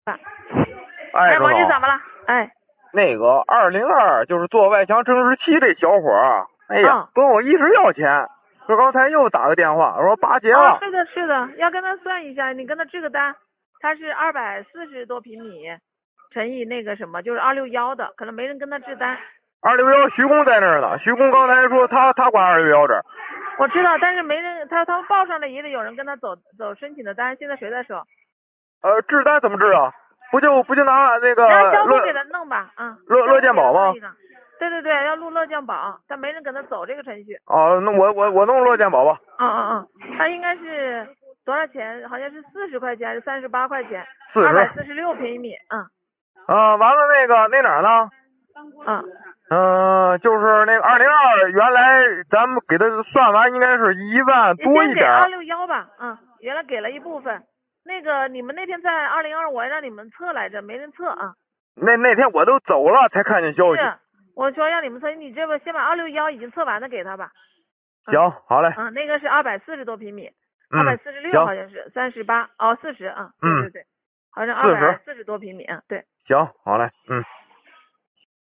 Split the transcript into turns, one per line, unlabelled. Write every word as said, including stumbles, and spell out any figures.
哎，
王姐怎么了？哎，
那个二零二就是做外墙正时期这小伙儿，哎呀，跟我一直要钱，说刚才又打个电话，我说八结了。
哦，是的，是的，要跟他算一下，你跟他制个单，他是二百四十多平米，乘以那个什么，就是二六幺的，可能没人跟他制单。
二六幺徐工在那儿呢，徐工刚才说他他管二六幺这儿。
我知道，但是没人，他他们报上来也得有人跟他走走申请的单，现在谁在手？
呃，制单怎么制啊？不就不就拿那个
让销售给他弄吧，啊、嗯，
乐乐健宝吗？
对对对，要录乐健宝，但没人跟他走这个程序。
哦，那我我我弄乐健宝吧。
嗯嗯嗯，他应该是多少钱？好像是四十块钱还是三十八块钱？
四十。
二百四十六平米，嗯。
啊，完了那个那哪儿呢？
嗯。
嗯、呃，就是那个二零二，原来咱们给他算完应该是一万多一点。
二六幺吧，嗯，原来给了一部分。那个你们那天在二零二，我还让你们测来着，没人测啊。
那那天我都走了才看见消息。
是，我说让你们测，你这个先把二六幺已经测完的给他吧。
嗯、行，好嘞。
嗯，那个是二百四十多平米，二百四十六好像是三十八，哦，四十啊，对对对，好像二百四十多平米啊，对。
行，好嘞，嗯。